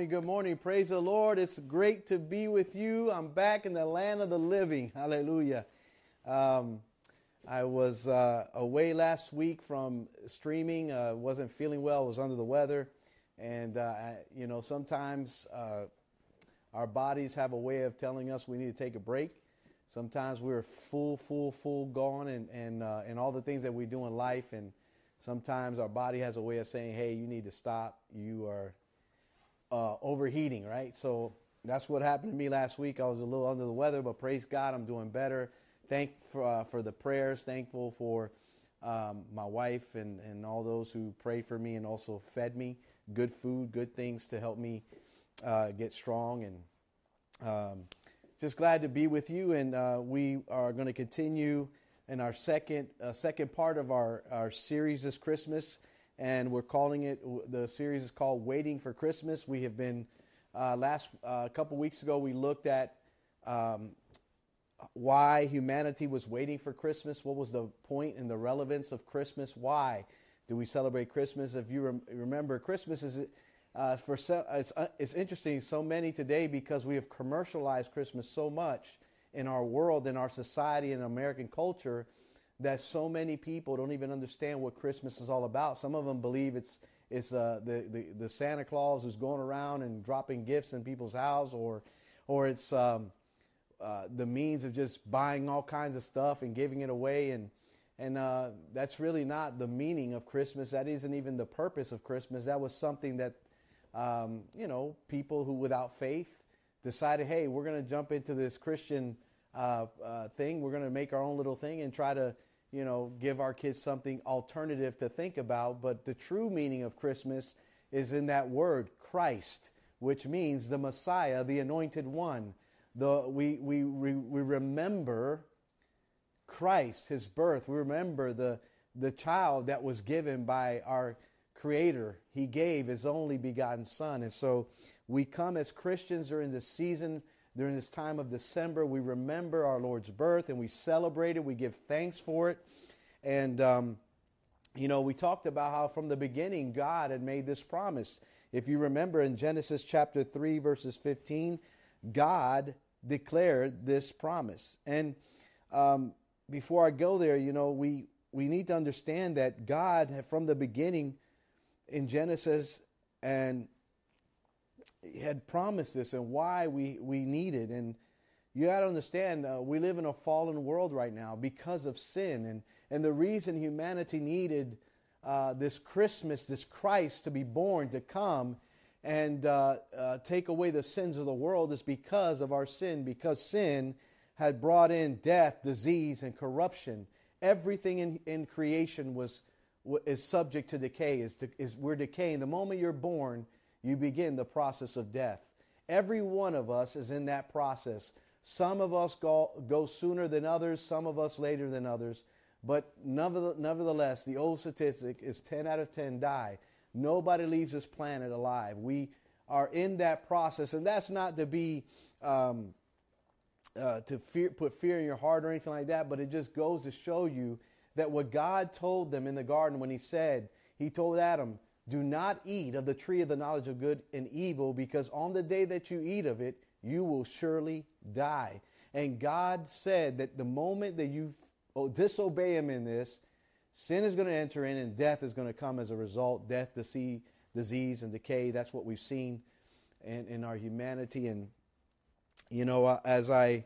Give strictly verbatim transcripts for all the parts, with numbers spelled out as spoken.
morning, good morning. Praise the Lord. It's great to be with you. I'm back in the land of the living. Hallelujah. Um, I was uh, away last week from streaming. Uh, wasn't feeling well. Was under the weather. And, uh, I, you know, sometimes uh, our bodies have a way of telling us we need to take a break. Sometimes we're full, full, full gone and, and, uh, and all the things that we do in life. And sometimes our body has a way of saying, hey, you need to stop. You are uh, overheating, right? So that's what happened to me last week. I was a little under the weather, but praise God, I'm doing better. Thank for, uh, for the prayers. Thankful for um, my wife and, and all those who prayed for me and also fed me good food, good things to help me uh, get strong. And um, just glad to be with you. And uh, we are going to continue in our second uh, second part of our, our series this Christmas, and we're calling it, the series is called Waiting for Christmas. We have been, uh, last uh, a couple weeks ago, we looked at um, why humanity was waiting for Christmas. What was the point and the relevance of Christmas? Why do we celebrate Christmas? If you rem- remember, Christmas is, uh, for so, it's, uh, it's interesting, so many today, because we have commercialized Christmas so much in our world, in our society, in American culture, that so many people don't even understand what Christmas is all about. Some of them believe it's it's uh, the, the the Santa Claus who's going around and dropping gifts in people's house, or or it's um, uh, the means of just buying all kinds of stuff and giving it away, and and uh, that's really not the meaning of Christmas. That isn't even the purpose of Christmas. That was something that um, you know people who without faith decided, hey, we're going to jump into this Christian uh, uh, thing. We're going to make our own little thing and try to, you know, give our kids something alternative to think about. But the true meaning of Christmas is in that word, Christ, which means the Messiah, the Anointed One. The we we we, we remember Christ, His birth. We remember the the child that was given by our Creator. He gave His only begotten Son. And so we come as Christians during this season, during this time of December. We remember our Lord's birth and we celebrate it. We give thanks for it. And, um, you know, we talked about how from the beginning God had made this promise. If you remember in Genesis chapter three, verses fifteen, God declared this promise. And um, before I go there, you know, we, we need to understand that God, from the beginning, in Genesis, and He had promised this and why we, we need it. And you got to understand, uh, we live in a fallen world right now because of sin. And, and the reason humanity needed uh, this Christmas, this Christ to be born, to come and uh, uh, take away the sins of the world is because of our sin, because sin had brought in death, disease, and corruption. Everything in, in creation was is subject to decay, is, to, is we're decaying. The moment you're born, you begin the process of death. Every one of us is in that process. Some of us go, go sooner than others, some of us later than others, but nevertheless, the old statistic is ten out of ten die. Nobody leaves this planet alive. We are in that process, and that's not to be um, uh, to fear, put fear in your heart or anything like that, but it just goes to show you that what God told them in the garden when He said, He told Adam, do not eat of the tree of the knowledge of good and evil, because on the day that you eat of it, you will surely die. And God said that the moment that you disobey Him in this, sin is going to enter in and death is going to come as a result. Death, disease, and decay. That's what we've seen in, in our humanity. And, you know, as I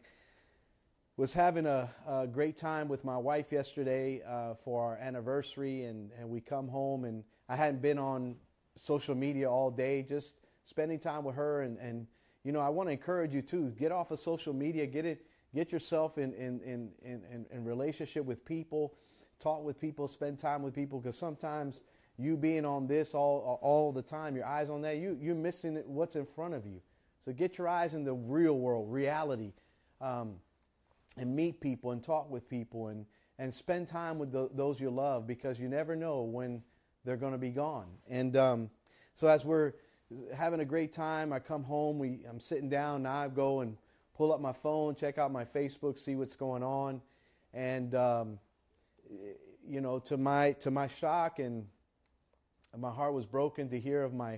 was having a, a great time with my wife yesterday uh, for our anniversary, and, and we come home, and I hadn't been on social media all day, just spending time with her. And, and you know, I want to encourage you too, get off of social media, get it, get yourself in, in, in, in, in relationship with people, talk with people, spend time with people, because sometimes you being on this all all the time, your eyes on that, you, you're missing what's in front of you. So get your eyes in the real world, reality. Um, and meet people and talk with people and, and spend time with the, those you love, because you never know when they're going to be gone. And um, so as we're having a great time, I come home, we I'm sitting down, now I go and pull up my phone, check out my Facebook, see what's going on. And, um, you know, to my to my shock, and my heart was broken to hear of my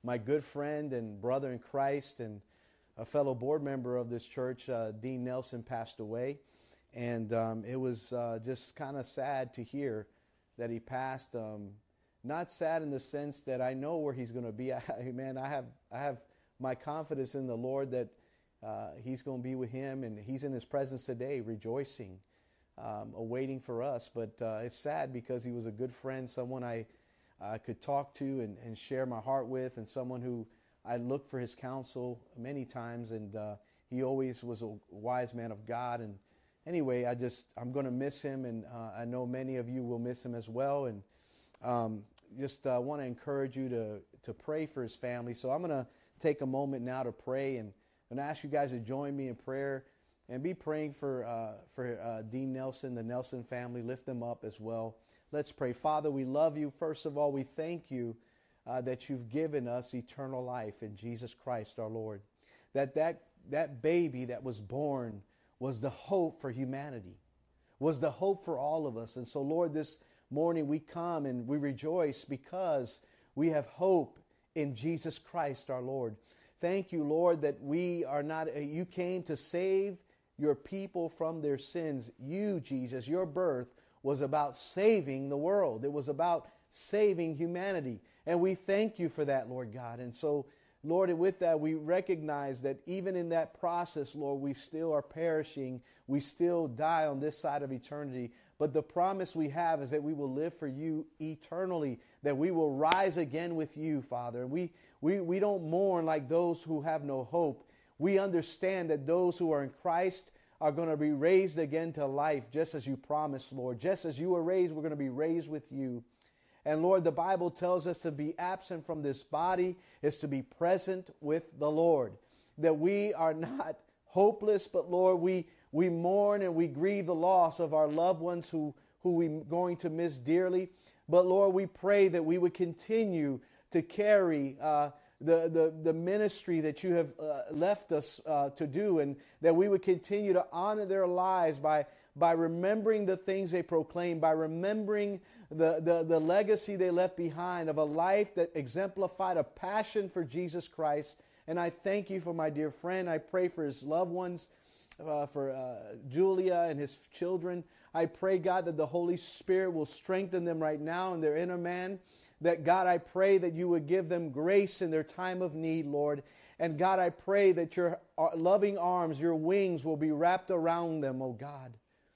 my good friend and brother in Christ and a fellow board member of this church, uh, Dean Nelson, passed away. And um, it was uh, just kind of sad to hear that he passed. Um, not sad in the sense that I know where he's going to be. I, man, I have I have my confidence in the Lord that uh, he's going to be with him, and he's in his presence today, rejoicing, um, awaiting for us. But uh, it's sad because he was a good friend, someone I uh, could talk to and, and share my heart with, and someone who I looked for his counsel many times, and uh, he always was a wise man of God. And anyway, I just, I'm going to miss him, and uh, I know many of you will miss him as well. And um, just uh, want to encourage you to, to pray for his family. So I'm going to take a moment now to pray, and I'm going to ask you guys to join me in prayer and be praying for, uh, for uh, Dean Nelson, the Nelson family. Lift them up as well. Let's pray. Father, we love you. First of all, we thank you uh, that you've given us eternal life in Jesus Christ our Lord. That, that that baby that was born was the hope for humanity, was the hope for all of us. And so, Lord, this morning we come and we rejoice because we have hope in Jesus Christ our Lord. Thank you, Lord, that we are not, you came to save your people from their sins. You, Jesus, your birth was about saving the world. It was about saving humanity. And we thank you for that, Lord God. And so, Lord, with that, we recognize that even in that process, Lord, we still are perishing. We still die on this side of eternity. But the promise we have is that we will live for you eternally, that we will rise again with you, Father. And we, we, we don't mourn like those who have no hope. We understand that those who are in Christ are going to be raised again to life, just as you promised, Lord. Just as you were raised, we're going to be raised with you. And Lord, the Bible tells us to be absent from this body is to be present with the Lord. That we are not hopeless, but Lord, we, we mourn and we grieve the loss of our loved ones who, who we're going to miss dearly. But Lord, we pray that we would continue to carry uh, the, the, the ministry that you have uh, left us uh, to do, and that we would continue to honor their lives by, by remembering the things they proclaim, by remembering the, the, the legacy they left behind of a life that exemplified a passion for Jesus Christ. And I thank you for my dear friend. I pray for his loved ones, uh, for uh, Julia and his children. I pray, God, that the Holy Spirit will strengthen them right now in their inner man. That, God, I pray that you would give them grace in their time of need, Lord. And, God, I pray that your loving arms, your wings will be wrapped around them, oh God.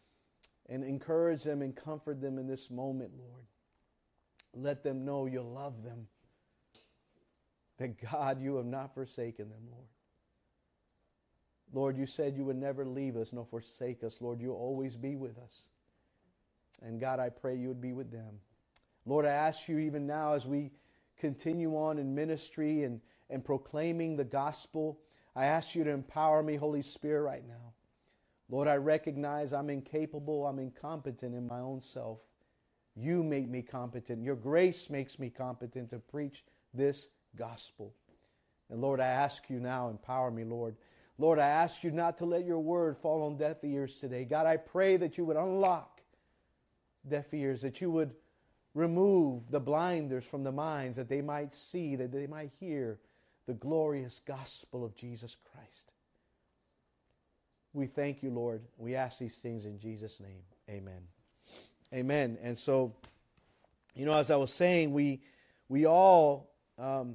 And encourage them and comfort them in this moment, Lord. Let them know you love them. That, God, you have not forsaken them, Lord. Lord, you said you would never leave us nor forsake us. Lord, you'll always be with us. And, God, I pray you would be with them. Lord, I ask you even now as we continue on in ministry and, and proclaiming the gospel, I ask you to empower me, Holy Spirit, right now. Lord, I recognize I'm incapable, I'm incompetent in my own self. You make me competent. Your grace makes me competent to preach this gospel. And Lord, I ask you now, empower me, Lord. Lord, I ask you not to let your word fall on deaf ears today. God, I pray that you would unlock deaf ears, that you would remove the blinders from the minds, that they might see, that they might hear the glorious gospel of Jesus Christ. We thank you, Lord. We ask these things in Jesus' name. Amen. Amen. And so, you know, as I was saying, we we all um,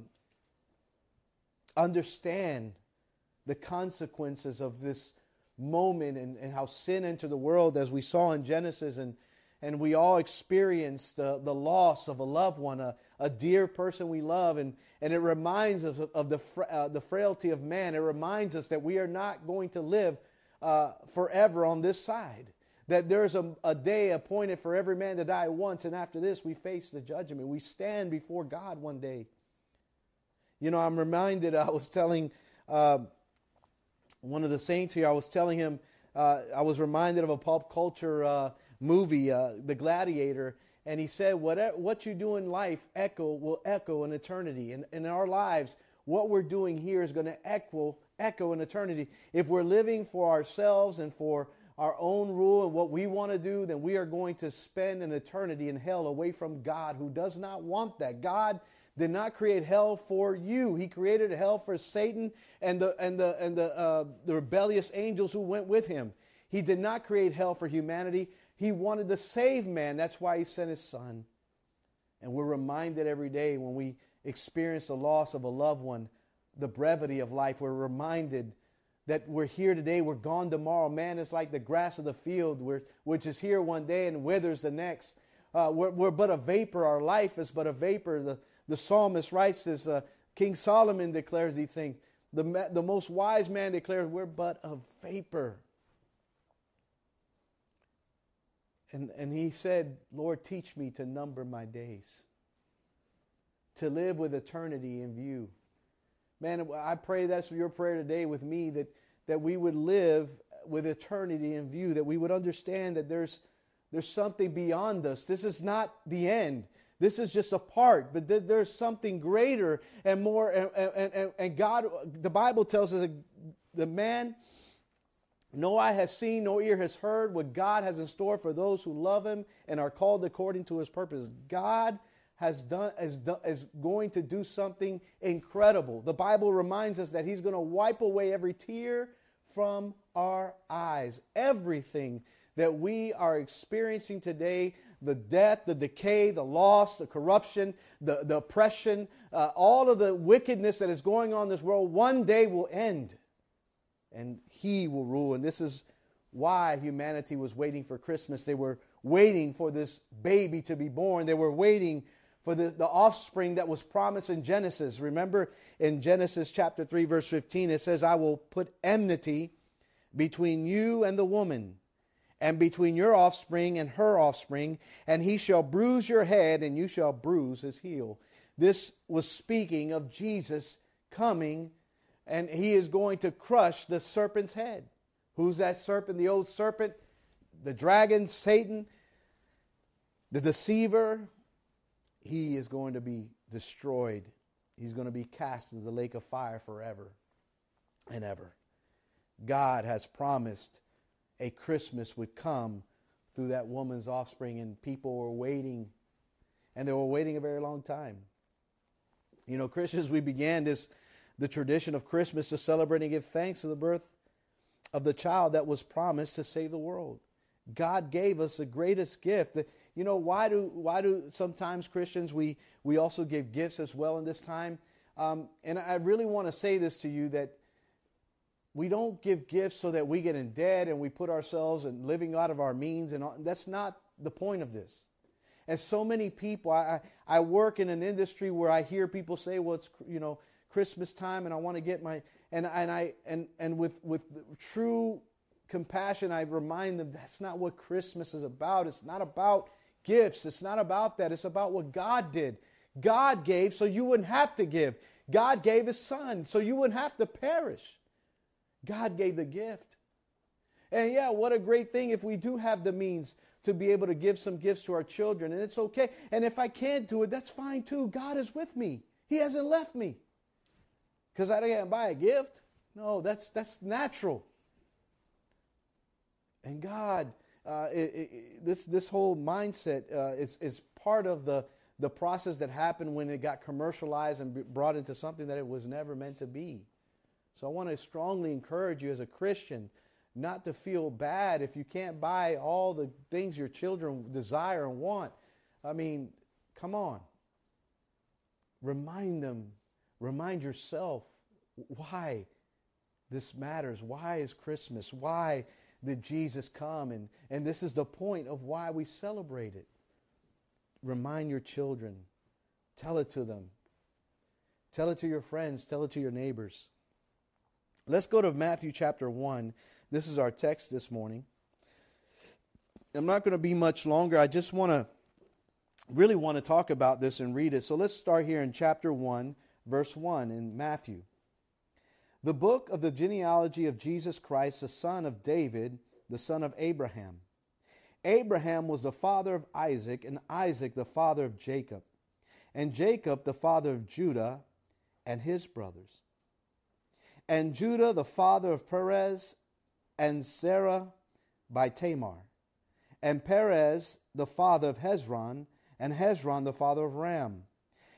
understand the consequences of this moment and, and how sin entered the world, as we saw in Genesis, and and we all experienced the, the loss of a loved one, a, a dear person we love, and, and it reminds us of, of the, uh, the frailty of man. It reminds us that we are not going to live uh, forever on this side, that there's a, a day appointed for every man to die once, and after this we face the judgment. We stand before God one day. You know, I'm reminded, I was telling uh, one of the saints here, I was telling him, uh, I was reminded of a pop culture uh, movie, uh, The Gladiator, and he said, what, what you do in life echo will echo in eternity. And in our lives, what we're doing here is going to echo, echo in eternity. If we're living for ourselves and for our own rule and what we want to do, then we are going to spend an eternity in hell away from God, who does not want that. God did not create hell for you. He created hell for Satan and the and the and the uh, the rebellious angels who went with him. He did not create hell for humanity. He wanted to save man. That's why he sent his son. And we're reminded every day when we experience the loss of a loved one, the brevity of life. We're reminded that we're here today, we're gone tomorrow. Man is like the grass of the field, which is here one day and withers the next. Uh, we're, we're but a vapor. Our life is but a vapor. The, the psalmist writes this. Uh, King Solomon declares these things. The, the most wise man declares, we're but a vapor. And, and he said, Lord, teach me to number my days, to live with eternity in view. Man, I pray that's your prayer today with me, that, that we would live with eternity in view, that we would understand that there's, there's something beyond us. This is not the end. This is just a part, but th- there's something greater and more. And, and, and, and God, the Bible tells us that the man, no eye has seen, no ear has heard what God has in store for those who love Him and are called according to His purpose. God has done is, is going to do something incredible. The Bible reminds us that He's going to wipe away every tear from our eyes. Everything that we are experiencing today, the death, the decay, the loss, the corruption, the, the oppression, uh, all of the wickedness that is going on in this world, one day will end. And He will rule. And this is why humanity was waiting for Christmas. They were waiting for this baby to be born. They were waiting for the, the offspring that was promised in Genesis. Remember in Genesis chapter three, verse fifteen, it says, I will put enmity between you and the woman, and between your offspring and her offspring, and he shall bruise your head, and you shall bruise his heel. This was speaking of Jesus coming, and He is going to crush the serpent's head. Who's that serpent? The old serpent, the dragon, Satan, the deceiver. He is going to be destroyed. He's going to be cast into the lake of fire forever and ever. God has promised a Christmas would come through that woman's offspring, and people were waiting, and they were waiting a very long time. You know, Christians, we began this the tradition of Christmas to celebrate and give thanks to the birth of the child that was promised to save the world. God gave us the greatest gift. You know, why do why do sometimes Christians, we, we also give gifts as well in this time? Um, and I really want to say this to you, that we don't give gifts so that we get in debt and we put ourselves and living out of our means. And all, that's not the point of this. And so many people, I, I work in an industry where I hear people say, well, it's, you know, Christmas time and I want to get my, and, and I, and, and with, with true compassion, I remind them that's not what Christmas is about. It's not about gifts. It's not about that. It's about what God did. God gave so you wouldn't have to give. God gave His Son so you wouldn't have to perish. God gave the gift. And yeah, what a great thing if we do have the means to be able to give some gifts to our children. And it's okay. And if I can't do it, that's fine too. God is with me. He hasn't left me because I didn't buy a gift. No, that's that's natural. And God, uh, it, it, this this whole mindset uh, is is part of the the process that happened when it got commercialized and brought into something that it was never meant to be. So I want to strongly encourage you as a Christian not to feel bad if you can't buy all the things your children desire and want. I mean, come on. Remind them, remind yourself why this matters. Why is Christmas? Why did Jesus come? And, and this is the point of why we celebrate it. Remind your children. Tell it to them. Tell it to your friends. Tell it to your neighbors. Let's go to Matthew chapter one. This is our text this morning. I'm not going to be much longer. I just want to really want to talk about this and read it. So let's start here in chapter one, verse one in Matthew. The book of the genealogy of Jesus Christ, the son of David, the son of Abraham. Abraham was the father of Isaac, and Isaac the father of Jacob, and Jacob the father of Judah and his brothers. And Judah the father of Perez and Sarah by Tamar. And Perez the father of Hezron, and Hezron the father of Ram.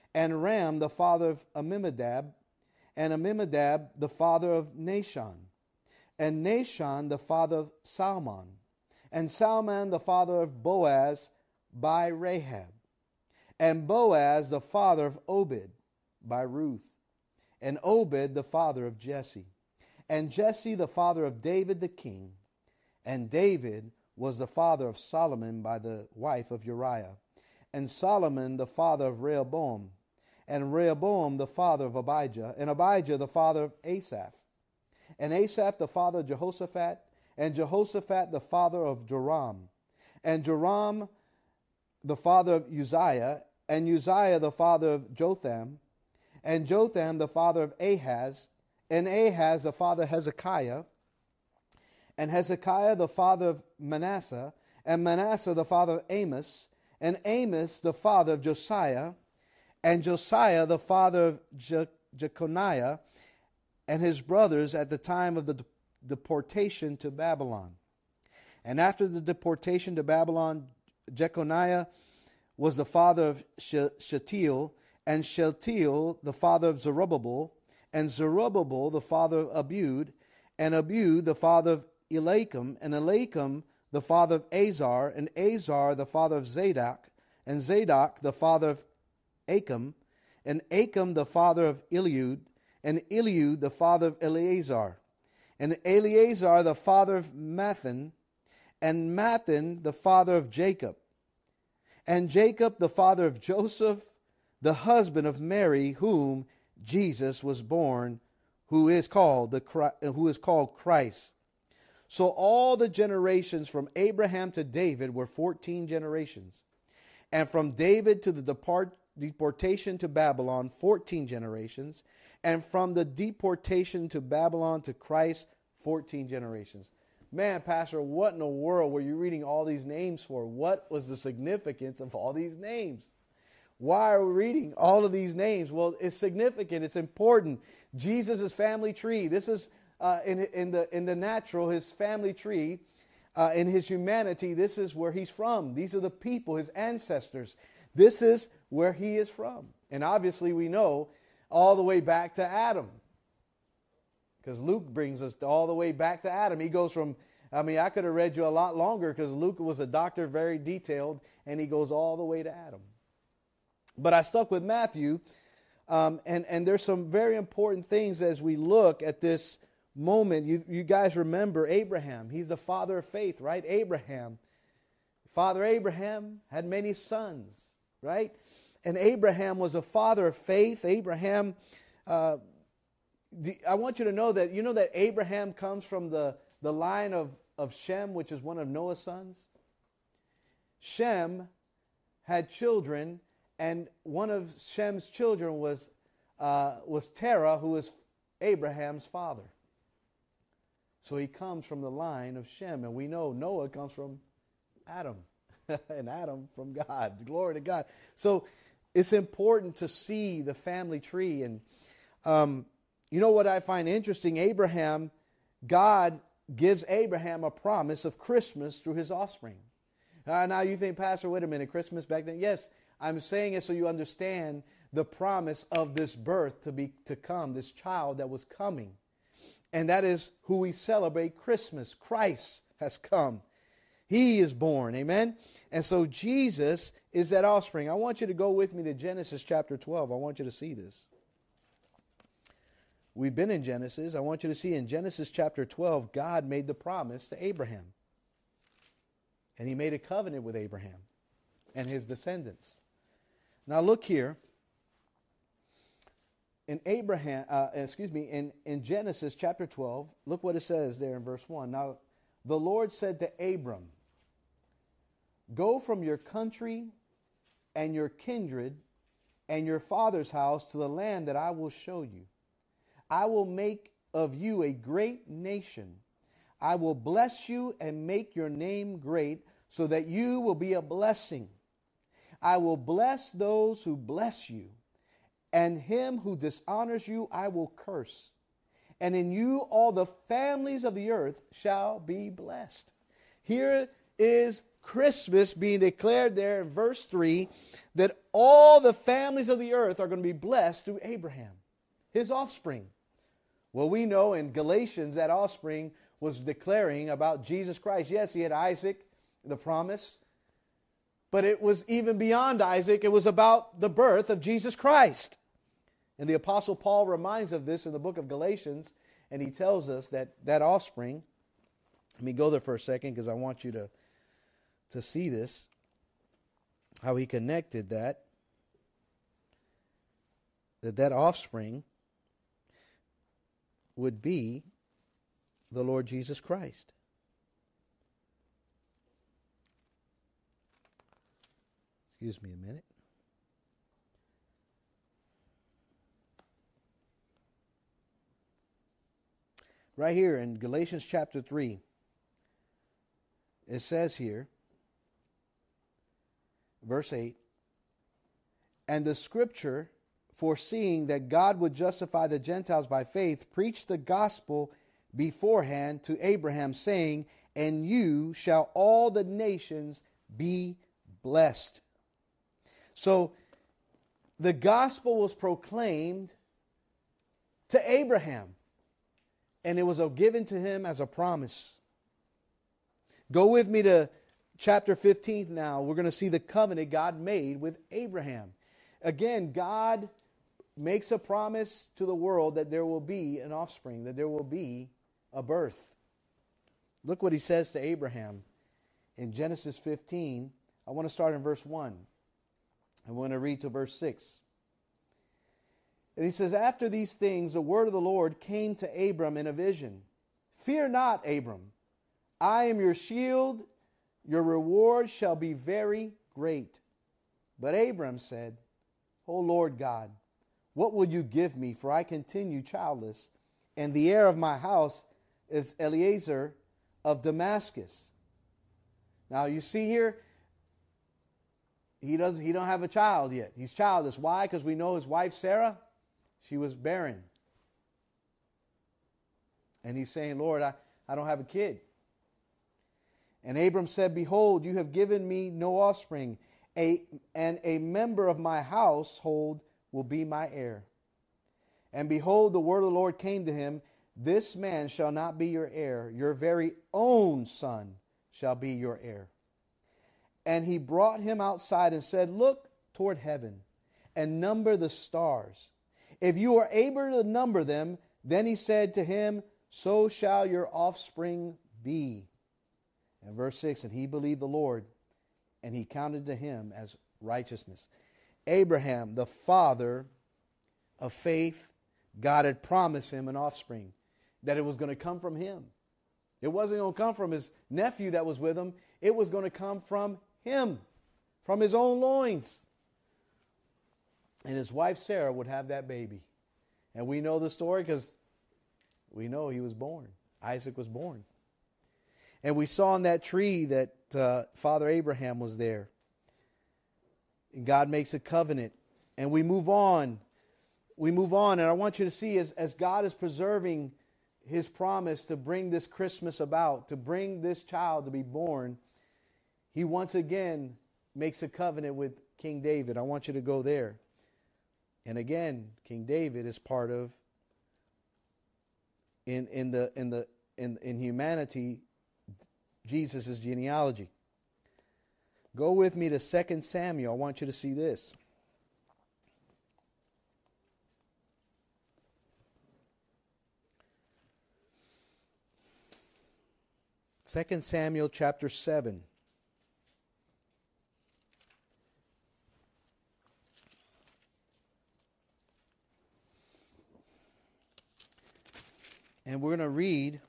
and Ram the father of Amminadab, and Amminadab the father of Nahshon, and Nahshon the father of Salmon, and Salmon the father of Boaz by Rahab, and Boaz the father of Obed by Ruth, and Obed the father of Jesse, and Jesse the father of David the king, and David was the father of Solomon by the wife of Uriah, and Solomon the father of Rehoboam, and Rehoboam the father of Abijah, and Abijah the father of Asaph, and Asaph the father of Jehoshaphat, and Jehoshaphat the father of Joram, and Joram the father of Uzziah, and Uzziah the father of Jotham, and Jotham the father of Ahaz, and Ahaz the father of Hezekiah, and Hezekiah the father of Manasseh, and Manasseh the father of Amos, and Amos the father of Josiah, and Josiah the father of Je- Jeconiah, and his brothers at the time of the de- deportation to Babylon. And after the deportation to Babylon, Jeconiah was the father of She- Shealtiel, and Shealtiel the father of Zerubbabel, and Zerubbabel the father of Abud, and Abud the father of Eliakim, and Eliakim the father of Azar, and Azar the father of Zadok, and Zadok the father of Achim, and Achim the father of Eliud, and Eliud the father of Eleazar, and Eleazar the father of Mathan, and Mathan the father of Jacob, and Jacob the father of Joseph, the husband of Mary, whom Jesus was born, who is called the who is called Christ. So all the generations from Abraham to David were fourteen generations, and from David to the depart, deportation to Babylon, fourteen generations, and from the deportation to Babylon to Christ, fourteen generations. Man, Pastor, what in the world were you reading all these names for? What was the significance of all these names? Why are we reading all of these names? Well, it's significant. It's important. Jesus' family tree. This is uh, in, in, the, in the natural, his family tree. Uh, in his humanity, this is where he's from. These are the people, his ancestors. This is where he is from. And obviously we know all the way back to Adam. Because Luke brings us all the way back to Adam. He goes from, I mean, I could have read you a lot longer because Luke was a doctor, very detailed, and he goes all the way to Adam. But I stuck with Matthew, um, and, and there's some very important things as we look at this moment. You, you guys remember Abraham. He's the father of faith, right? Abraham. Father Abraham had many sons, right? And Abraham was a father of faith. Abraham, uh, the, I want you to know that, you know that Abraham comes from the, the line of, of Shem, which is one of Noah's sons? Shem had children, and one of Shem's children was, uh, was Terah, who is Abraham's father. So he comes from the line of Shem, and we know Noah comes from Adam, and Adam from God. Glory to God. So it's important to see the family tree. And um, you know what I find interesting? Abraham, God gives Abraham a promise of Christmas through his offspring. Uh, now you think, Pastor, wait a minute, Christmas back then? Yes, I'm saying it so you understand the promise of this birth to be to come, this child that was coming. And that is who we celebrate Christmas. Christ has come. He is born. Amen? And so Jesus is that offspring. I want you to go with me to Genesis chapter twelve. I want you to see this. We've been in Genesis. I want you to see in Genesis chapter twelve, God made the promise to Abraham. And he made a covenant with Abraham and his descendants. Now look here. In Abraham, uh, excuse me, in, in Genesis chapter twelve, look what it says there in verse one. Now, the Lord said to Abram, "Go from your country and your kindred and your father's house to the land that I will show you. I will make of you a great nation. I will bless you and make your name great so that you will be a blessing. I will bless those who bless you, and him who dishonors you I will curse. And in you all the families of the earth shall be blessed." Here is Christmas being declared there in verse three that all the families of the earth are going to be blessed through Abraham, his offspring. Well, we know in Galatians that offspring was declaring about Jesus Christ. Yes, he had Isaac, the promise, but it was even beyond Isaac. It was about the birth of Jesus Christ. And the Apostle Paul reminds of this in the book of Galatians, and he tells us that that offspring, let me go there for a second because I want you to, to see this, how he connected that, that that offspring would be the Lord Jesus Christ. Excuse me a minute. Right here in Galatians chapter three, it says here, verse eight, and the scripture, foreseeing that God would justify the Gentiles by faith, preached the gospel beforehand to Abraham, saying, and you shall all the nations be blessed. So the gospel was proclaimed to Abraham, and it was given to him as a promise. Go with me to chapter fifteen now. We're going to see the covenant God made with Abraham. Again, God makes a promise to the world that there will be an offspring, that there will be a birth. Look what he says to Abraham in Genesis fifteen. I want to start in verse one. I'm going to read to verse six. And he says, after these things, the word of the Lord came to Abram in a vision. Fear not, Abram. I am your shield. Your reward shall be very great. But Abram said, O Lord God, what will you give me? For I continue childless, and the heir of my house is Eliezer of Damascus. Now you see here, he doesn't he don't have a child yet. He's childless. Why? Because we know his wife Sarah, she was barren. And he's saying, Lord, I, I don't have a kid. And Abram said, behold, you have given me no offspring, a, and a member of my household will be my heir. And behold, the word of the Lord came to him, this man shall not be your heir, your very own son shall be your heir. And he brought him outside and said, look toward heaven and number the stars. If you are able to number them, then he said to him, so shall your offspring be. And verse six, and he believed the Lord, and he counted to him as righteousness. Abraham, the father of faith, God had promised him an offspring, that it was going to come from him. It wasn't going to come from his nephew that was with him. It was going to come from him, from his own loins. And his wife Sarah would have that baby. And we know the story because we know he was born. Isaac was born. And we saw in that tree that uh, Father Abraham was there. And God makes a covenant. And we move on. We move on. And I want you to see as, as God is preserving his promise to bring this Christmas about, to bring this child to be born, he once again makes a covenant with King David. I want you to go there. And again, King David is part of, in, in, the, in, the, in, in humanity, Jesus' genealogy. Go with me to Second Samuel. I want you to see this. Second Samuel chapter seven. And we're going to read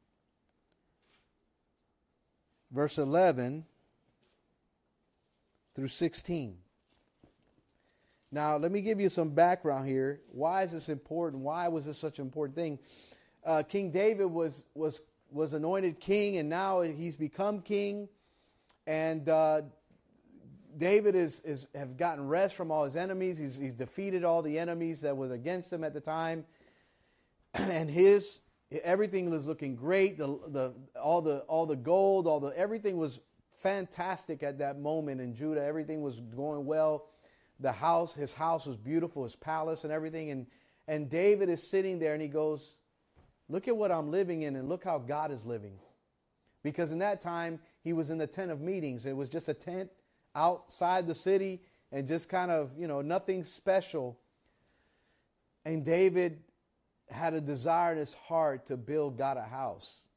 verse eleven through sixteen. Now, let me give you some background here. Why is this important? Why was this such an important thing? Uh, King David was was was anointed king, and now he's become king. And uh, David is is have gotten rest from all his enemies. He's he's defeated all the enemies that was against him at the time, and his everything was looking great. The the all the all the gold, all the everything was fantastic at that moment in Judah. Everything was going well. The house, his house was beautiful, his palace and everything. And, and David is sitting there and he goes, look at what I'm living in and look how God is living. Because in that time, he was in the tent of meetings. It was just a tent outside the city and just kind of, you know, nothing special. And David had a desire in his heart to build God a house.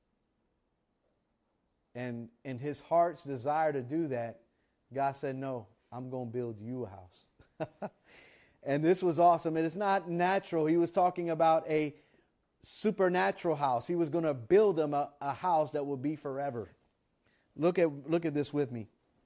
And in his heart's desire to do that, God said, no, I'm going to build you a house. And this was awesome. And it's not natural. He was talking about a supernatural house. He was going to build him a, a house that would be forever. Look at, look at this with me.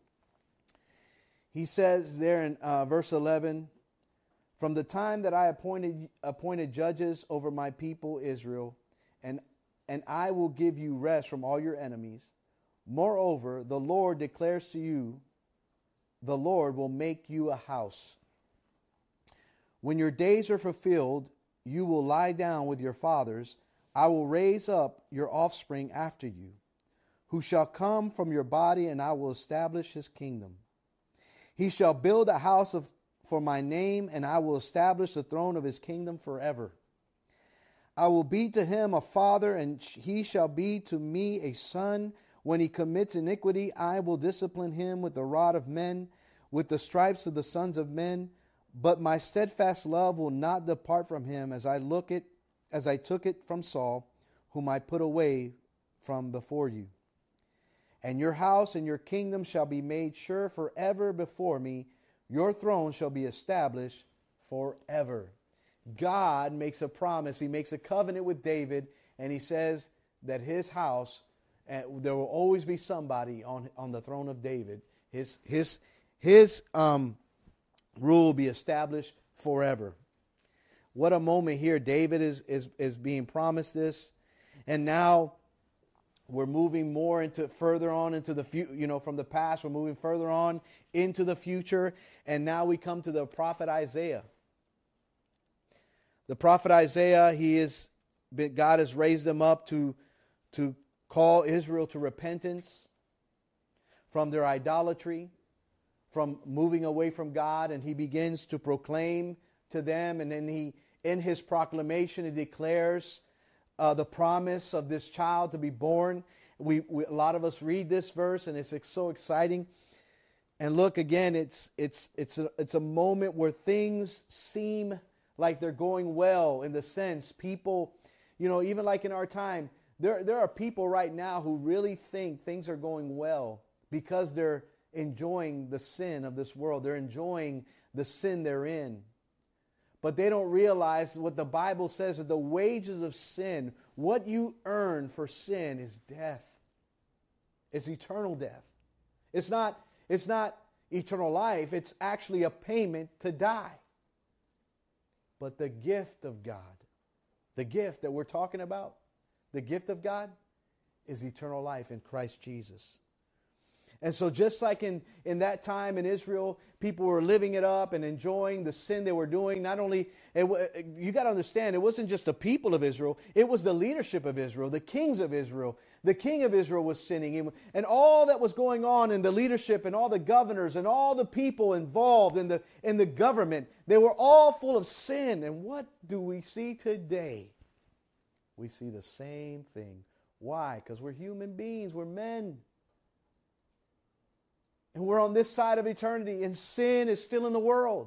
He says there in uh, verse eleven, from the time that I appointed appointed judges over my people Israel, and and I will give you rest from all your enemies. Moreover, the Lord declares to you, the Lord will make you a house. When your days are fulfilled, you will lie down with your fathers. I will raise up your offspring after you, who shall come from your body, and I will establish his kingdom. He shall build a house of, for my name, and I will establish the throne of his kingdom forever. I will be to him a father, and he shall be to me a son. When he commits iniquity, I will discipline him with the rod of men, with the stripes of the sons of men. But my steadfast love will not depart from him, as I look it, as I took it from Saul, whom I put away from before you. And your house and your kingdom shall be made sure forever before me. Your throne shall be established forever. God makes a promise. He makes a covenant with David, and he says that his house, uh, there will always be somebody on, on the throne of David. His, his, his um, rule will be established forever. What a moment here. David is, is, is being promised this. And now we're moving more into further on into the future, you know, from the past, we're moving further on into the future. And now we come to the prophet Isaiah. The prophet Isaiah, he is, God has raised him up to, to call Israel to repentance from their idolatry, from moving away from God. And he begins to proclaim to them. And then he, in his proclamation, he declares Uh, the promise of this child to be born. We, we a lot of us read this verse, and it's, it's so exciting. And look again, it's it's it's a, it's a moment where things seem like they're going well, in the sense people, you know, even like in our time, there there are people right now who really think things are going well because they're enjoying the sin of this world. They're enjoying the sin they're in. But they don't realize what the Bible says, that the wages of sin, what you earn for sin, is death. It's eternal death. It's not, it's not eternal life. It's actually a payment to die. But the gift of God, the gift that we're talking about, the gift of God is eternal life in Christ Jesus. And so just like in, in that time in Israel, people were living it up and enjoying the sin they were doing. Not only, it, you got to understand, it wasn't just the people of Israel. It was the leadership of Israel, the kings of Israel. The king of Israel was sinning. And all that was going on in the leadership and all the governors and all the people involved in the, in the government, they were all full of sin. And what do we see today? We see the same thing. Why? Because we're human beings. We're men. And we're on this side of eternity, and sin is still in the world.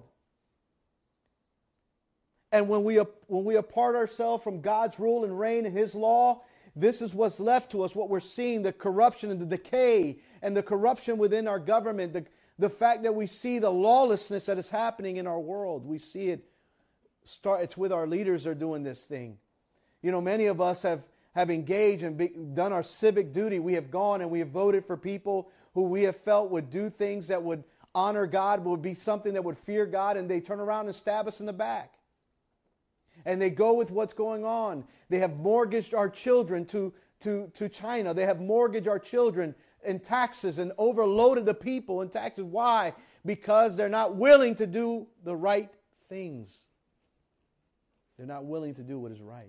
And when we when we apart ourselves from God's rule and reign and his law, this is what's left to us, what we're seeing, the corruption and the decay and the corruption within our government, the, the fact that we see the lawlessness that is happening in our world. We see it start, it's with our leaders that are doing this thing. You know, many of us have, have engaged and be, done our civic duty. We have gone and we have voted for people who we have felt would do things that would honor God, would be something that would fear God, and they turn around and stab us in the back. And they go with what's going on. They have mortgaged our children to, to, to China. They have mortgaged our children in taxes and overloaded the people in taxes. Why? Because they're not willing to do the right things. They're not willing to do what is right.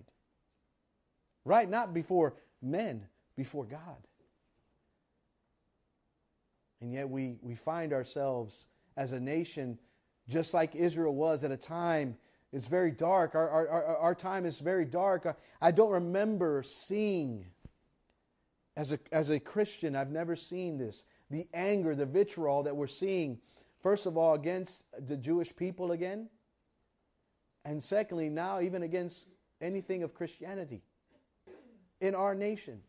Right, not before men, before God. And yet we, we find ourselves as a nation, just like Israel was at a time. It's very dark. Our, our, our, our time is very dark. I don't remember seeing, as a, as a Christian, I've never seen this. The anger, the vitriol that we're seeing, first of all, against the Jewish people again. And secondly, now even against anything of Christianity in our nation.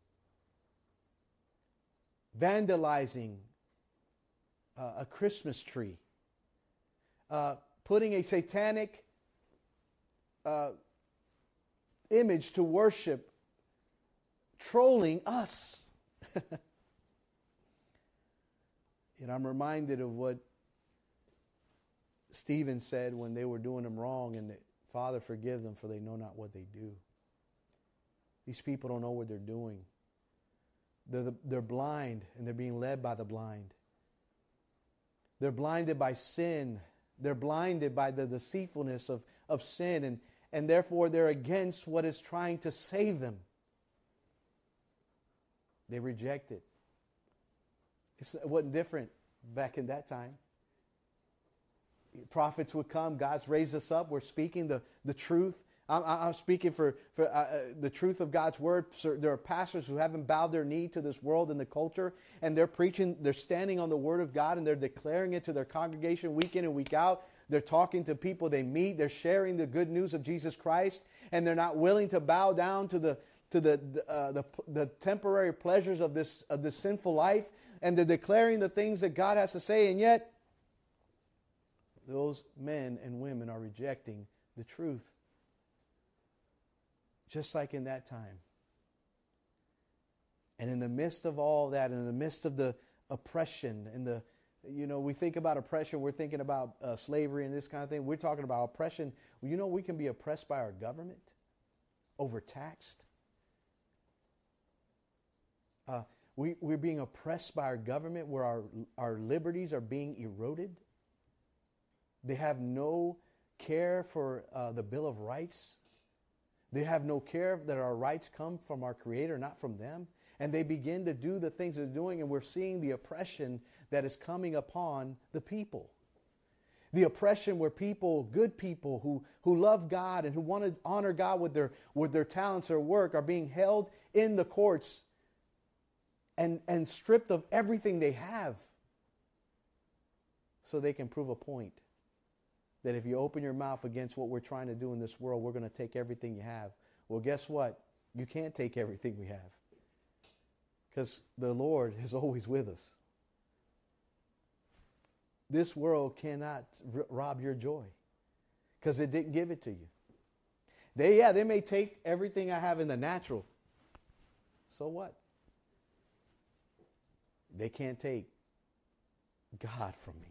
Vandalizing uh, a Christmas tree. Uh, putting a satanic uh, image to worship. Trolling us. And I'm reminded of what Stephen said when they were doing him wrong, and that, Father, forgive them, for they know not what they do. These people don't know what they're doing. They're, the, they're blind, and they're being led by the blind. They're blinded by sin. They're blinded by the deceitfulness of, of sin, and, and therefore they're against what is trying to save them. They reject it. It's, it wasn't different back in that time. Prophets would come. God's raised us up. We're speaking the, the truth. I'm, I'm speaking for, for uh, the truth of God's word. So there are pastors who haven't bowed their knee to this world and the culture, and they're preaching, they're standing on the word of God, and they're declaring it to their congregation week in and week out. They're talking to people they meet. They're sharing the good news of Jesus Christ, and they're not willing to bow down to the to the uh, the, the temporary pleasures of this of this sinful life, and they're declaring the things that God has to say, and yet those men and women are rejecting the truth. Just like in that time. And in the midst of all that, in the midst of the oppression, and the, you know, we think about oppression, we're thinking about uh, slavery and this kind of thing. We're talking about oppression. Well, you know, we can be oppressed by our government, overtaxed. Uh, we, we're being oppressed by our government, where our, our liberties are being eroded. They have no care for uh, the Bill of Rights. They have no care that our rights come from our Creator, not from them. And they begin to do the things they're doing, and we're seeing the oppression that is coming upon the people. The oppression where people, good people who, who love God and who want to honor God with their, with their talents or work, are being held in the courts and, and stripped of everything they have, so they can prove a point. That if you open your mouth against what we're trying to do in this world, we're going to take everything you have. Well, guess what? You can't take everything we have. Because the Lord is always with us. This world cannot r- rob your joy. Because it didn't give it to you. They, yeah, they may take everything I have in the natural. So what? They can't take God from me.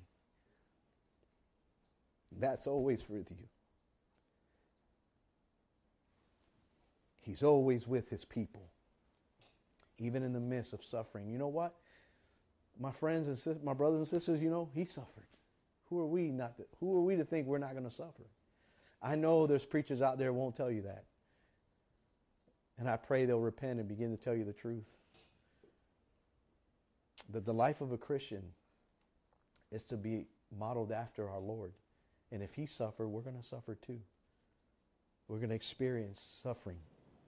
That's always with you. He's always with His people, even in the midst of suffering. You know what? My friends and sisters, my brothers and sisters, you know, He suffered. Who are we not to, who are we to think we're not going to suffer? I know there's preachers out there who won't tell you that. And I pray they'll repent and begin to tell you the truth. That the life of a Christian is to be modeled after our Lord. And if He suffered, we're going to suffer too. We're going to experience suffering.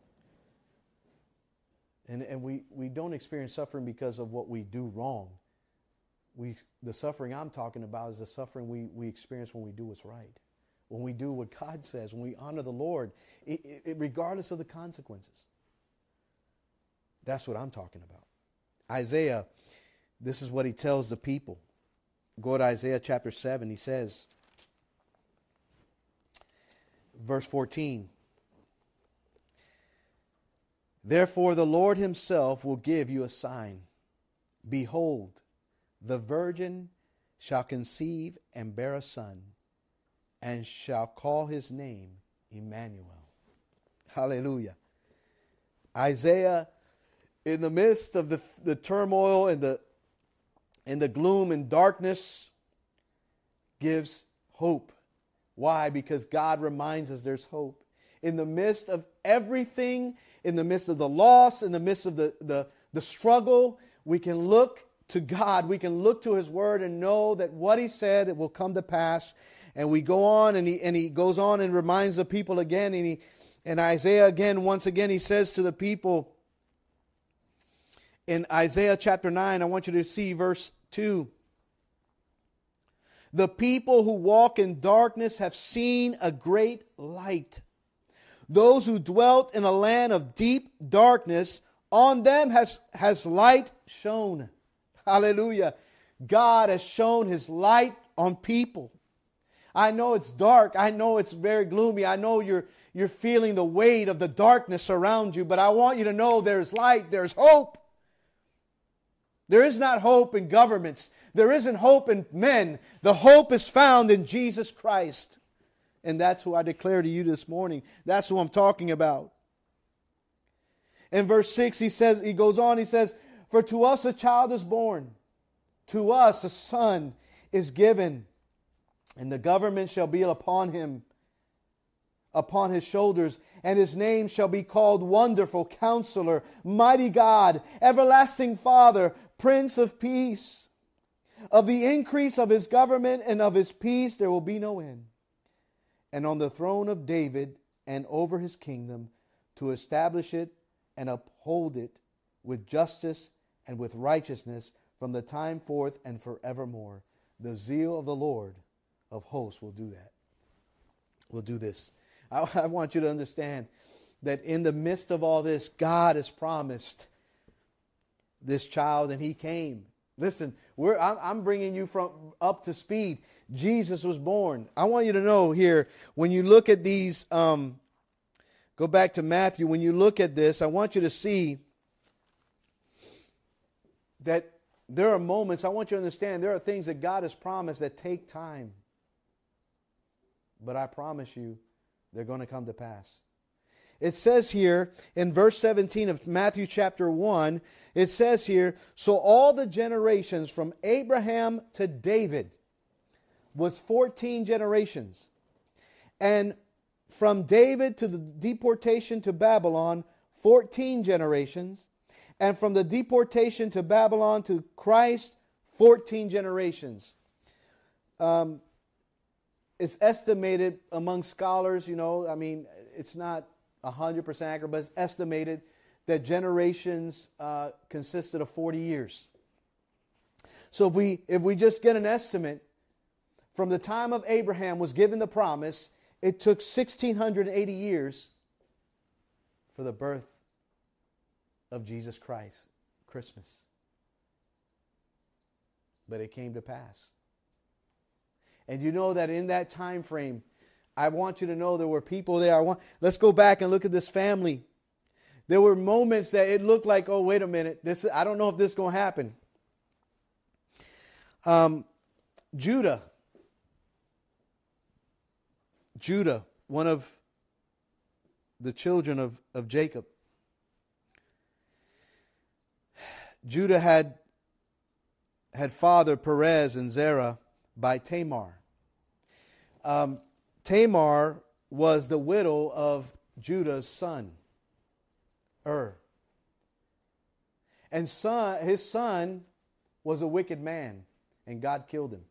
And, and we, we don't experience suffering because of what we do wrong. We, the suffering I'm talking about is the suffering we, we experience when we do what's right. When we do what God says, when we honor the Lord, it, it, regardless of the consequences. That's what I'm talking about. Isaiah, this is what he tells the people. Go to Isaiah chapter seven. He says, verse fourteen, therefore the Lord Himself will give you a sign. Behold, the virgin shall conceive and bear a son, and shall call his name Emmanuel. Hallelujah. Isaiah, in the midst of the, the turmoil and the, and the gloom and darkness, gives hope. Why? Because God reminds us there's hope. In the midst of everything, in the midst of the loss, in the midst of the, the, the struggle, we can look to God. We can look to His Word and know that what He said, it will come to pass. And we go on, and he, and he goes on and reminds the people again. And, he, and Isaiah again, once again, he says to the people, in Isaiah chapter nine, I want you to see verse two. The people who walk in darkness have seen a great light. Those who dwelt in a land of deep darkness, on them has, has light shone. Hallelujah. God has shown His light on people. I know it's dark. I know it's very gloomy. I know you're, you're feeling the weight of the darkness around you, but I want you to know there's light, there's hope. There is not hope in governments. There isn't hope in men. The hope is found in Jesus Christ. And that's who I declare to you this morning. That's who I'm talking about. In verse six, he says, he goes on, he says, for to us a child is born, to us a son is given, and the government shall be upon him, upon his shoulders, and his name shall be called Wonderful Counselor, Mighty God, Everlasting Father, Prince of Peace. Of the increase of His government and of His peace there will be no end. And on the throne of David and over His kingdom, to establish it and uphold it with justice and with righteousness from the time forth and forevermore. The zeal of the Lord of hosts will do that. Will do this. I, I want you to understand that in the midst of all this, God has promised this child, and He came. Listen, we're, I'm, I'm bringing you from up to speed. Jesus was born. I want you to know here, when you look at these, um, go back to Matthew, when you look at this, I want you to see that there are moments, I want you to understand, there are things that God has promised that take time. But I promise you, they're going to come to pass. It says here in verse seventeen of Matthew chapter one, it says here, so all the generations from Abraham to David was fourteen generations. And from David to the deportation to Babylon, fourteen generations. And from the deportation to Babylon to Christ, fourteen generations. Um, it's estimated among scholars, you know, I mean, it's not one hundred percent accurate, but it's estimated that generations uh, consisted of forty years. So if we if we just get an estimate, from the time of Abraham was given the promise, it took one thousand six hundred eighty years for the birth of Jesus Christ, Christmas. But it came to pass. And you know that in that time frame, I want you to know there were people there. I want, let's go back and look at this family. There were moments that it looked like, oh, wait a minute, this I don't know if this is going to happen. Um, Judah. Judah, one of the children of, of Jacob. Judah had, had father Perez and Zerah by Tamar. Um, Tamar was the widow of Judah's son, Ur. And son, his son was a wicked man, and God killed him.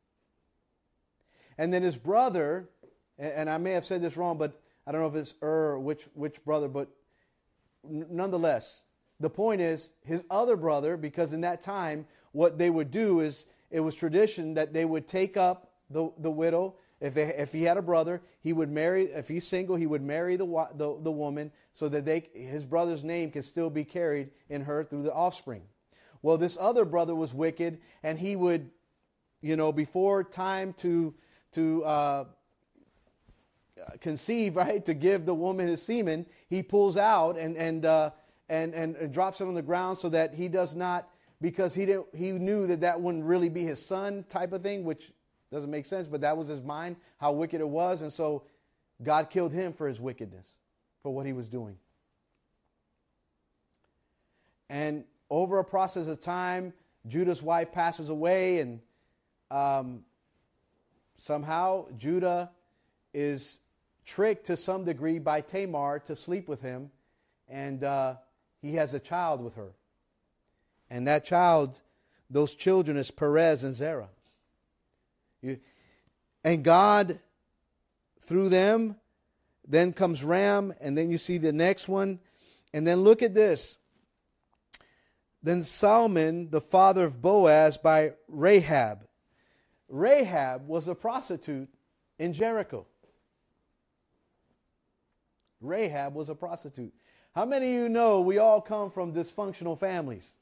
And then his brother, and I may have said this wrong, but I don't know if it's Ur or which, which brother, but nonetheless, the point is, his other brother, because in that time, what they would do is, it was tradition that they would take up the, the widow. If, they, if he had a brother, he would marry, if he's single, he would marry the, the, the woman so that they, his brother's name could still be carried in her through the offspring. Well, this other brother was wicked, and he would, you know, before time to, to uh, conceive, right, to give the woman his semen, he pulls out and, and, uh, and, and, and drops it on the ground so that he does not, because he didn't, he knew that that wouldn't really be his son type of thing, which doesn't make sense, but that was his mind, how wicked it was. And so God killed him for his wickedness, for what he was doing. And over a process of time, Judah's wife passes away, and um, somehow Judah is tricked to some degree by Tamar to sleep with him, and uh, he has a child with her. And that child those children as Perez and Zerah. You, and God, through them, then comes Ram, and then you see the next one. And then look at this. Then Salmon, the father of Boaz, by Rahab. Rahab was a prostitute in Jericho. Rahab was a prostitute. How many of you know we all come from dysfunctional families?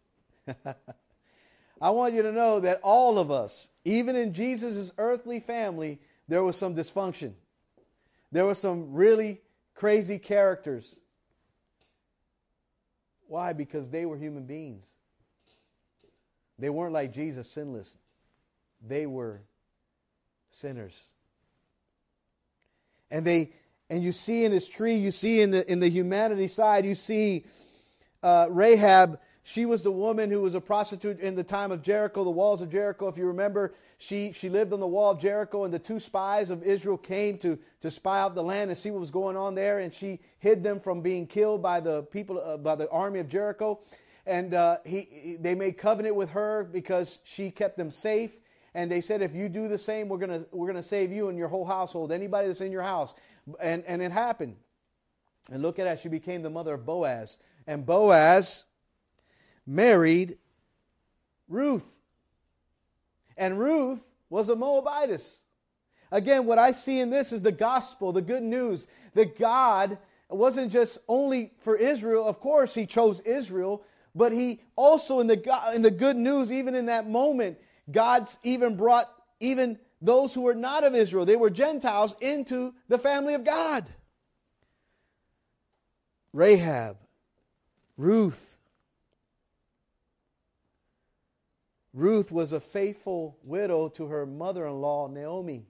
I want you to know that all of us, even in Jesus' earthly family, there was some dysfunction. There were some really crazy characters. Why? Because they were human beings. They weren't like Jesus, sinless. They were sinners. And they, and you see in his tree, you see in the in the humanity side, you see uh, Rahab. She was the woman who was a prostitute in the time of Jericho, the walls of Jericho. If you remember, she, she lived on the wall of Jericho, and the two spies of Israel came to, to spy out the land and see what was going on there. And she hid them from being killed by the people, uh, by the army of Jericho. And uh, he, they made covenant with her because she kept them safe. And they said, if you do the same, we're gonna we're gonna save you and your whole household, anybody that's in your house. And and it happened. And look at that, she became the mother of Boaz. And Boaz married Ruth. And Ruth was a Moabitess. Again, what I see in this is the gospel, the good news, that God wasn't just only for Israel. Of course, he chose Israel, but he also in the in the good news, even in that moment, God's even brought even those who were not of Israel, they were Gentiles, into the family of God. Rahab, Ruth. Ruth was a faithful widow to her mother-in-law, Naomi.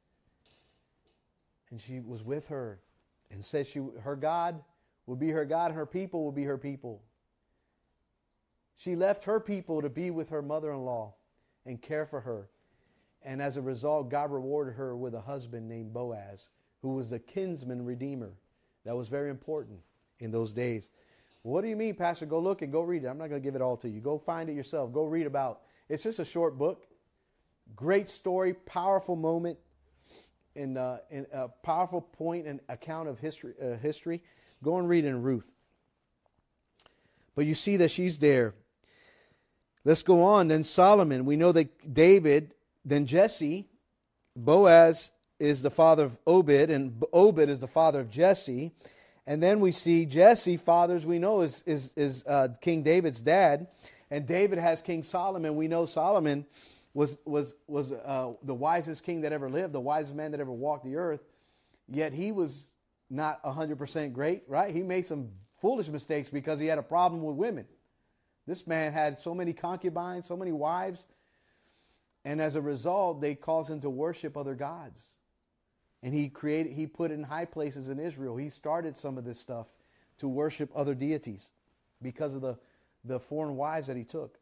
And she was with her and said she, her God would be her God, and her people would be her people. She left her people to be with her mother-in-law and care for her. And as a result, God rewarded her with a husband named Boaz, who was the kinsman redeemer. That was very important in those days. What do you mean, Pastor? Go look and go read it. I'm not going to give it all to you. Go find it yourself. Go read about. It's just a short book. Great story, powerful moment, and uh, a powerful point and account of history. Uh, history. Go and read in Ruth. But you see that she's there. Let's go on. Then Solomon. We know that David, then Jesse. Boaz is the father of Obed, and Obed is the father of Jesse. And then we see Jesse, fathers we know is, is, is uh, King David's dad. And David has King Solomon. We know Solomon was was was uh, the wisest king that ever lived, the wisest man that ever walked the earth. Yet he was not one hundred percent great, right? He made some foolish mistakes because he had a problem with women. This man had so many concubines, so many wives. And as a result, they caused him to worship other gods. And he created, he put in high places in Israel. He started some of this stuff to worship other deities because of the the foreign wives that he took.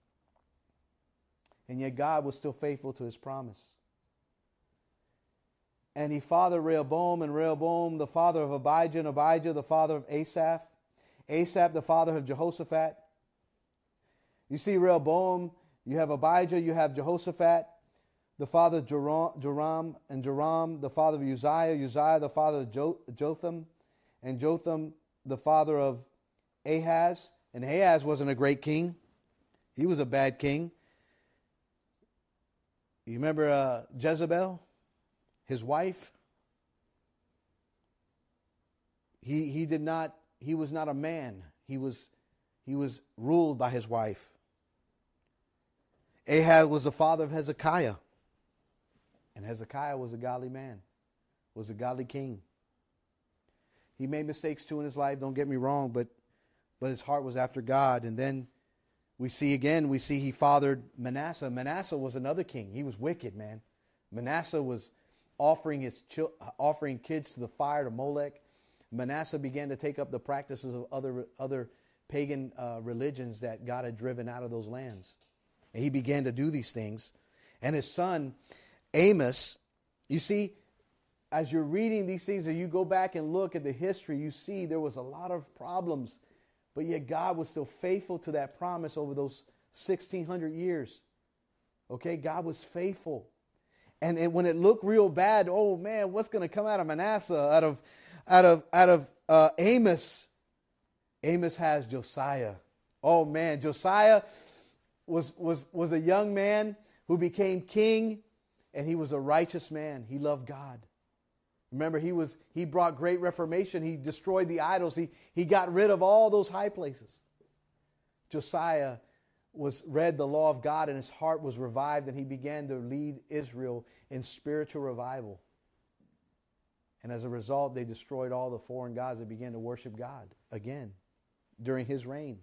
And yet God was still faithful to his promise. And he fathered Rehoboam, and Rehoboam the father of Abijah, and Abijah the father of Asaph, Asaph the father of Jehoshaphat. You see Rehoboam, you have Abijah, you have Jehoshaphat, the father of Joram, Joram and Joram the father of Uzziah, Uzziah the father of jo- Jotham, and Jotham the father of Ahaz. And Ahaz wasn't a great king. He was a bad king. You remember uh, Jezebel, his wife? He he did not. He was not a man. He was he was ruled by his wife. Ahaz was the father of Hezekiah, and Hezekiah was a godly man, was a godly king. He made mistakes too in his life. Don't get me wrong, but. But his heart was after God. And then we see again, we see he fathered Manasseh. Manasseh was another king. He was wicked, man. Manasseh was offering his chil- offering kids to the fire to Molech. Manasseh began to take up the practices of other, other pagan uh, religions that God had driven out of those lands. And he began to do these things. And his son, Amos, you see, as you're reading these things and you go back and look at the history, you see there was a lot of problems. But yet God was still faithful to that promise over those, sixteen hundred years. Okay, God was faithful. And, and when it looked real bad, oh man, what's going to come out of Manasseh, out of, out of, out of uh, Amos? Amos has Josiah. Oh man, Josiah was, was, was a young man who became king, and he was a righteous man. He loved God. Remember, he was he brought great reformation. He destroyed the idols. He, he got rid of all those high places. Josiah was read the law of God, and his heart was revived, and he began to lead Israel in spiritual revival. And as a result, they destroyed all the foreign gods and began to worship God again during his reign.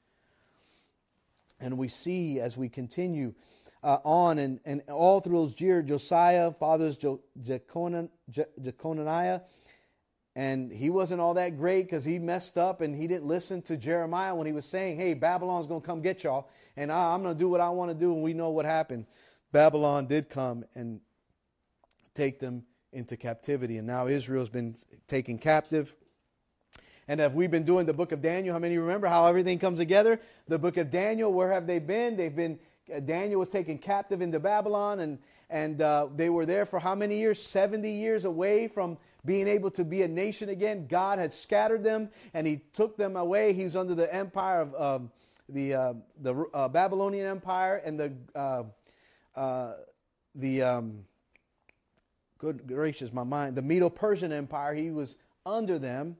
And we see as we continue uh, on, and, and all through those years, Josiah fathers jo- Jeconiah, Je- Jeconiah, and he wasn't all that great because he messed up and he didn't listen to Jeremiah when he was saying, hey, Babylon's going to come get y'all, and I, I'm going to do what I want to do, and we know what happened. Babylon did come and take them into captivity, and now Israel's been taken captive. And if we've been doing the book of Daniel, how many remember how everything comes together? The book of Daniel, where have they been? They've been, Daniel was taken captive into Babylon, and, and uh, they were there for how many years? seventy years away from being able to be a nation again. God had scattered them, and he took them away. He's under the empire of um, the uh, the uh, Babylonian Empire and the uh, uh, the um, good gracious, my mind, the Medo-Persian Empire. He was under them.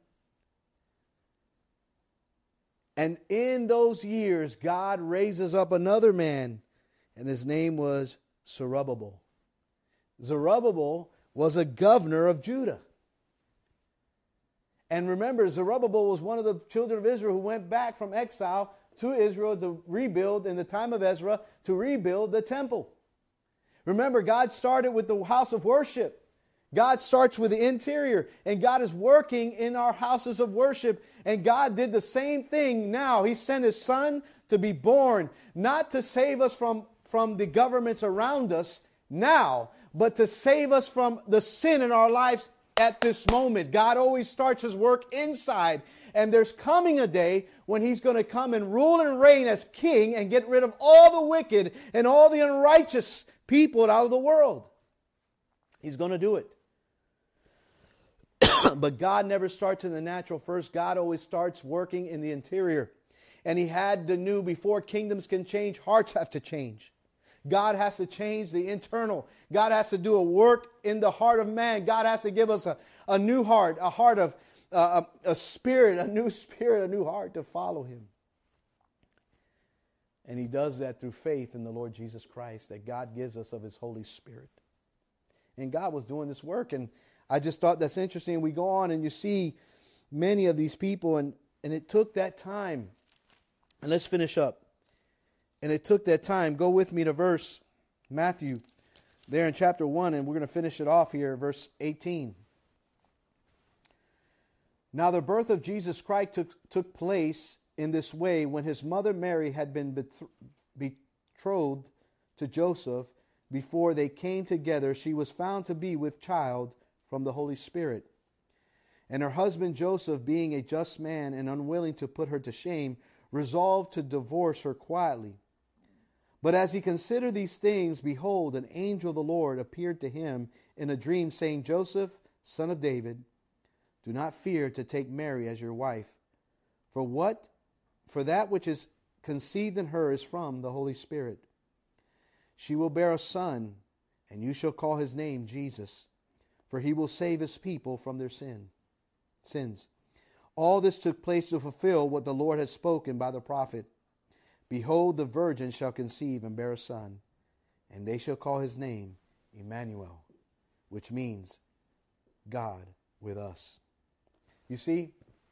And in those years, God raises up another man, and his name was Zerubbabel. Zerubbabel was a governor of Judah. And remember, Zerubbabel was one of the children of Israel who went back from exile to Israel to rebuild, in the time of Ezra, to rebuild the temple. Remember, God started with the house of worship. God starts with the interior, and God is working in our houses of worship. And God did the same thing now. He sent His Son to be born, not to save us from, from the governments around us now, but to save us from the sin in our lives at this moment. God always starts His work inside. And there's coming a day when He's going to come and rule and reign as King and get rid of all the wicked and all the unrighteous people out of the world. He's going to do it. But God never starts in the natural first. God always starts working in the interior. And He had to know before kingdoms can change, hearts have to change. God has to change the internal. God has to do a work in the heart of man. God has to give us a, a new heart, a heart of uh, a, a spirit, a new spirit, a new heart to follow Him. And He does that through faith in the Lord Jesus Christ that God gives us of His Holy Spirit. And God was doing this work, and I just thought that's interesting. We go on and you see many of these people, and, and it took that time. And let's finish up. And it took that time. Go with me to verse Matthew there in chapter one, and we're going to finish it off here, verse eighteen. Now the birth of Jesus Christ took, took place in this way when His mother Mary had been betrothed to Joseph. Before they came together, she was found to be with child from the Holy Spirit. And her husband Joseph, being a just man and unwilling to put her to shame, resolved to divorce her quietly. But as he considered these things, behold, an angel of the Lord appeared to him in a dream, saying, Joseph, son of David, do not fear to take Mary as your wife, for what, for that which is conceived in her is from the Holy Spirit. She will bear a son, and you shall call his name Jesus, for he will save his people from their sin, sins. All this took place to fulfill what the Lord had spoken by the prophet. Behold, the virgin shall conceive and bear a son, and they shall call his name Emmanuel, which means God with us. You see,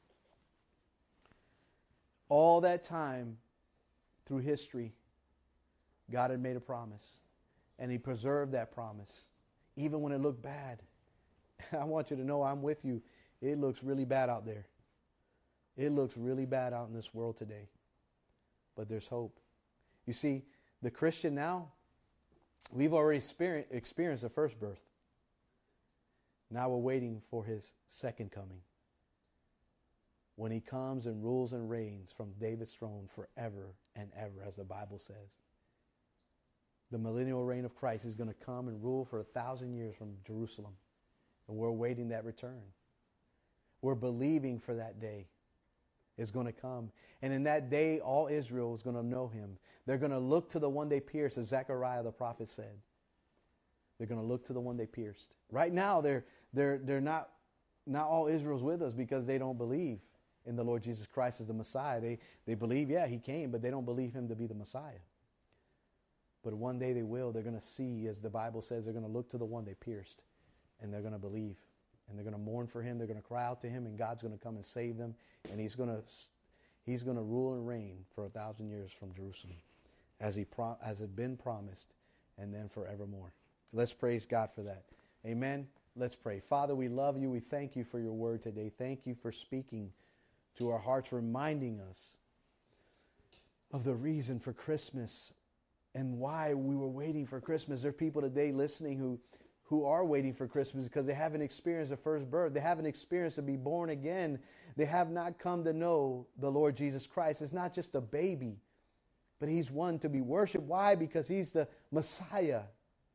all that time through history, God had made a promise, and He preserved that promise, even when it looked bad. I want you to know I'm with you. It looks really bad out there. It looks really bad out in this world today. But there's hope. You see, the Christian now, we've already experienced the first birth. Now we're waiting for His second coming. when he comes and rules and reigns from David's throne forever and ever, as the Bible says. The millennial reign of Christ is going to come and rule for a thousand years from Jerusalem. And we're awaiting that return. We're believing for that day is going to come. And in that day, all Israel is going to know him. They're going to look to the one they pierced, as Zechariah the prophet said. They're going to look to the one they pierced. Right now, they're, they're, they're not, not all Israel's with us because they don't believe in the Lord Jesus Christ as the Messiah. They, they believe, yeah, he came, but they don't believe him to be the Messiah. But one day they will. They're going to see, as the Bible says, they're going to look to the one they pierced, and they're going to believe. And they're going to mourn for him. They're going to cry out to him, and God's going to come and save them. And he's going to he's going to rule and reign for a thousand years from Jerusalem, as he pro- as had been promised, and then forevermore. Let's praise God for that. Amen. Let's pray. Father, we love you. We thank you for your word today. Thank you for speaking to our hearts, reminding us of the reason for Christmas and why we were waiting for Christmas. There are people today listening who who are waiting for Christmas because they haven't experienced the first birth. They haven't experienced to be born again. They have not come to know the Lord Jesus Christ. It's not just a baby, but he's one to be worshiped. Why? Because he's the Messiah.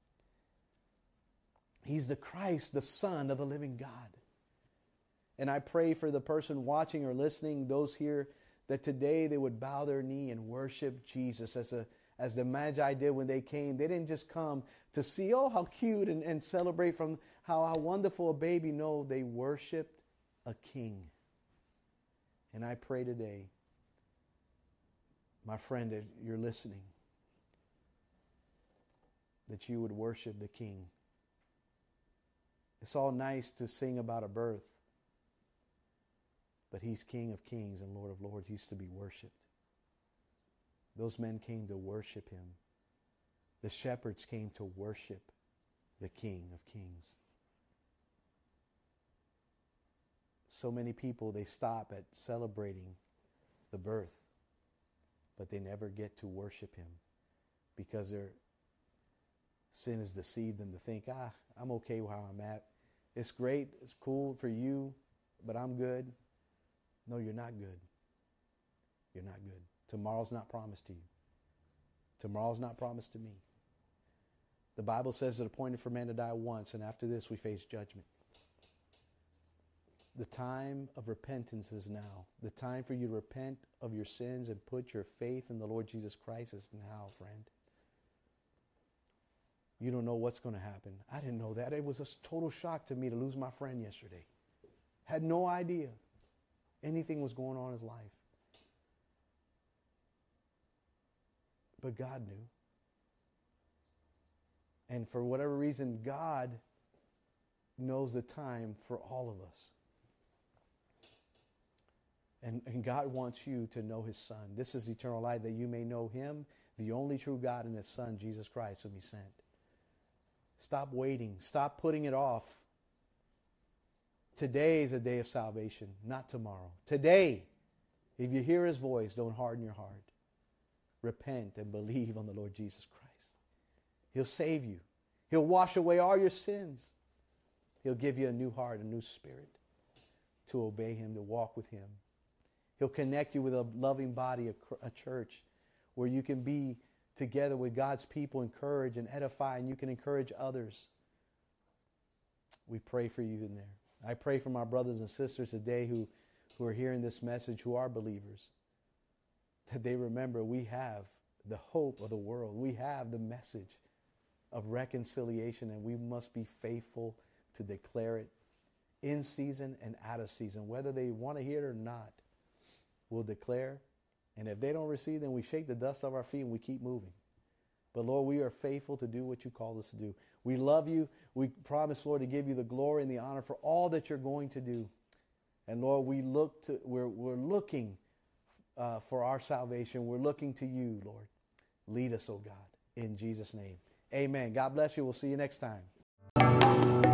He's the Christ, the Son of the living God. And I pray for the person watching or listening, those here, that today they would bow their knee and worship Jesus as a As the Magi did when they came. They didn't just come to see, oh, how cute, and, and celebrate from how, how wonderful a baby. No, they worshiped a king. And I pray today, my friend, if you're listening, that you would worship the king. It's all nice to sing about a birth, but he's King of kings and Lord of lords. He's to be worshiped. Those men came to worship him. The shepherds came to worship the King of Kings. So many people, they stop at celebrating the birth, but they never get to worship him because their sin has deceived them to think, ah, I'm okay where I'm at. It's great, it's cool for you, but I'm good. No, you're not good. You're not good. Tomorrow's not promised to you. Tomorrow's not promised to me. The Bible says it appointed for man to die once, and after this we face judgment. The time of repentance is now. The time for you to repent of your sins and put your faith in the Lord Jesus Christ is now, friend. You don't know what's going to happen. I didn't know that. It was a total shock to me to lose my friend yesterday. Had no idea anything was going on in his life. But God knew. And for whatever reason, God knows the time for all of us. And, and God wants you to know his Son. This is eternal life, that you may know him, the only true God, and his Son, Jesus Christ, whom he sent. Stop waiting. Stop putting it off. Today is a day of salvation, not tomorrow. Today, if you hear his voice, don't harden your heart. Repent and believe on the Lord Jesus Christ. He'll save you. He'll wash away all your sins. He'll give you a new heart, a new spirit to obey him, to walk with him. He'll connect you with a loving body, a, a church where you can be together with God's people, encourage and edify, and you can encourage others. We pray for you in there. I pray for my brothers and sisters today who, who are hearing this message, who are believers, that they remember we have the hope of the world. We have the message of reconciliation, and we must be faithful to declare it in season and out of season. Whether they want to hear it or not, we'll declare. And if they don't receive, then we shake the dust off our feet and we keep moving. But Lord, we are faithful to do what you called us to do. We love you. We promise, Lord, to give you the glory and the honor for all that you're going to do. And Lord, we look to, we're, we're looking Uh, for our salvation. We're looking to you, Lord. Lead us, oh God, in Jesus' name. Amen. God bless you. We'll see you next time.